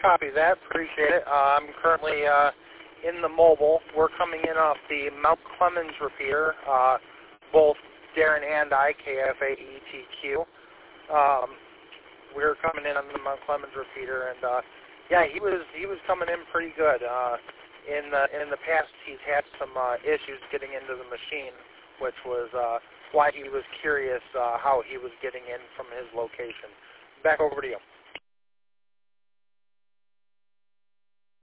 Copy that. Appreciate it. I'm currently in the mobile. We're coming in off the Mount Clemens repeater, both Darren and I, KFAETQ. We're coming in on the Mount Clemens repeater, and yeah, he was coming in pretty good. In the past, he's had some issues getting into the machine, which was why he was curious how he was getting in from his location. Back over to you.